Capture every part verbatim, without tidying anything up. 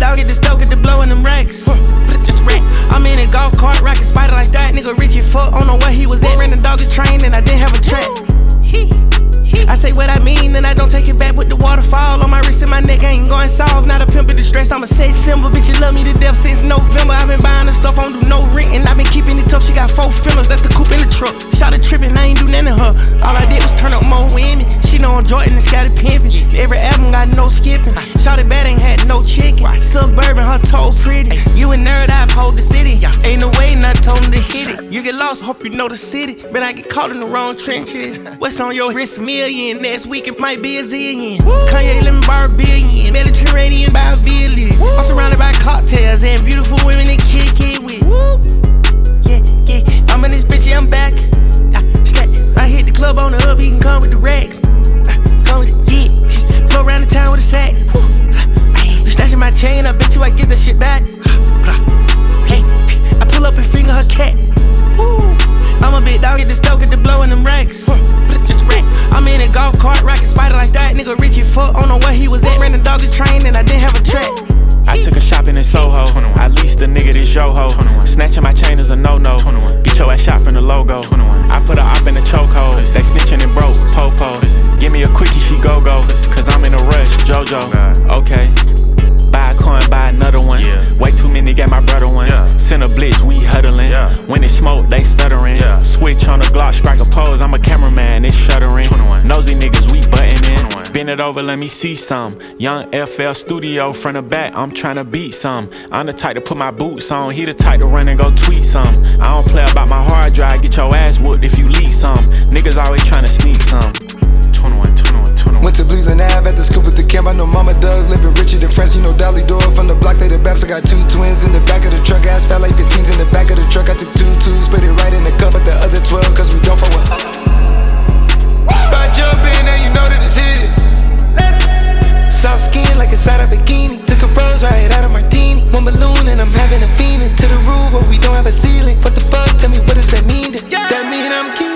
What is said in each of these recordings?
dog at the stove, get the blow in them racks. Huh, just ran. I'm in a golf cart, rockin' spider like that. Nigga Richie fuck, don't know where he was at. Ran the dog a train and I didn't have a track. He, he. I say what I mean and I don't take it back. Put the waterfall on my wrist and my neck, I ain't going soft. Not a pimp in distress, I'm a sex symbol. Bitch, you love me to death since November. I've been buying the stuff, I don't do no rent. And I've been keeping it tough, she got four fillers, that's the coupe in the truck. Shot a trippin', I ain't do nothing to her. All I did was turn up more women. She know I'm Jordan and scattered pimpin'. Every album got no skipping. Shot it bad, ain't had no chicken. Suburban, her toe pretty. You a nerd, I hold the city. Ain't no way, not told him to hit it. You get lost, hope you know the city. But I get caught in the wrong trenches. What's on your wrist? Million. Next week it might be a zillion. Kanye, let me borrow a billion. Mediterranean by a village. I'm surrounded by cocktails and beautiful women to kick it with. Yeah, yeah. I'm in this bitch, yeah, I'm back. I hit the club on the up, he can come with the racks. Come with it, yeah. Flow around the town with a sack. You snatching my chain, I bet you I get that shit back. Hey, I pull up and finger her cat. I'm a big dog at the stove, get the blow in them racks. Just ran. I'm in a golf cart, rockin' spider like that. Nigga Richie fuck, don't know where he was at. Ran the dog a train and I didn't have a track. I took a shopping in Soho. I leased a nigga this yo-ho. Snatching my chain is a no-no. Get your ass shot from the logo. I put a op in the chokehold. They snitching and broke, po-po. Give me a quickie, she go-go. Cause I'm in a rush, JoJo. Okay. Buy a coin, buy another one. Way too many, got my brother one. Send a blitz, we huddling. When it smoke, they stuttering. Switch on the Glock, strike a pose. I'm a cameraman, it's shuddering. Nosy niggas, we buttin' in. Bend it over, let me see some. Young F L Studio, front to back, I'm tryna beat some. I'm the type to put my boots on, he the type to run and go tweet some. I don't play about my hard drive, get your ass whooped if you leak some. Niggas always tryna sneak some. twenty-one, twenty-one, twenty-one. Went to Bleeding Ave at the scoop at the camp. I know Mama Doug living richer than friends. You know Dolly Door from the block, they the Baps. I got two twins in the back of the truck. Ass fat like fifteens in the back of the truck. I took two twos, put it right in the cup at the other twelve, cause we don't fuck with. Spot jumping, now you know that it's hit. Soft skin like inside a bikini. Took a rose right out of martini. One balloon and I'm having a feeling. To the roof but we don't have a ceiling. What the fuck, tell me what does that mean? That mean I'm key.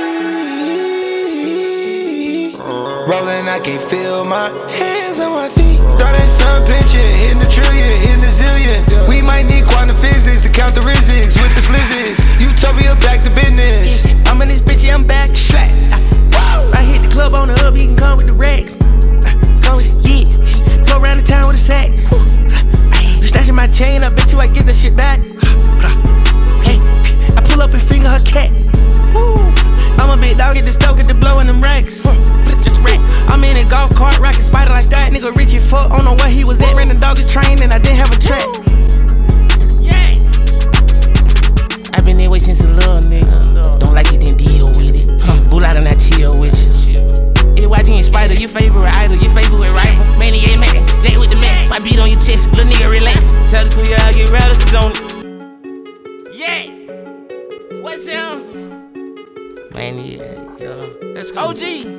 Rolling, I can't feel my hands on my feet. Thought that sun pitching, hitting the trillion, hitting the zillion. We might need quantum physics to count the risics with the slizzes. Utopia back to business. I'm in this bitch, yeah, I'm back. Slack. I hit the club on the up, he can come with the racks. Come with it, yeah. Flow around the town with a sack. You snatching my chain, I bet you I get that shit back. Hey, I pull up and finger her cat. I'm a big dog at the stove, get the blow in them racks. Just ran. I'm in a golf cart, rockin' spider like that. Nigga Richie fuck, don't know where he was at. Ran the dog a train and I didn't have a track. Yeah. I been that way since a little nigga. Don't like it, then deal with it. Huh. Bull out and I chill with you. Yeah, Y G and Spider, your favorite idol, your favorite rival. Maniac man, Jay with the man. My beat on your chest, little nigga relax. Tell the crew y'all get radical, don't it? Yeah. What's up? Maniac, yo. Let's go. O G.